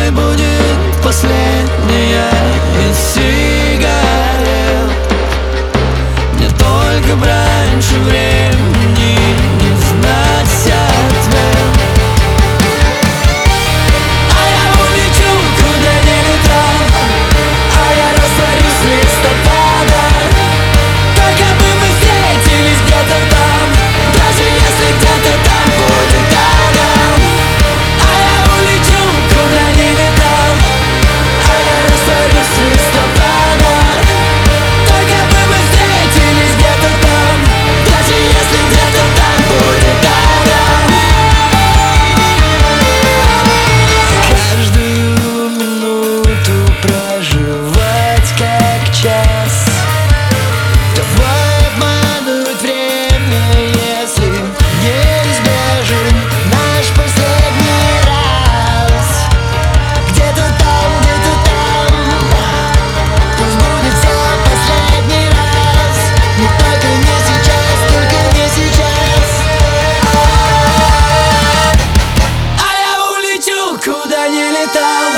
Пускай будет последняя из сигарет. Мне только бы раньше времени не знать ответ. А я улечу, куда не летал, а я растворюсь в листопадах. Только бы мы встретились где-то там, даже если где-то там будет адам. А я улечу, куда не летал, а я растворюсь в листопадах. Только бы мы встретились где-то там, даже если где-то там будет адам. Каждую минуту проживать как час. Давай обмануть время, если неизбежен наш последний раз. Где-то там, пусть будет все последний раз. Но только не сейчас, только не сейчас. А я улечу, куда не летал,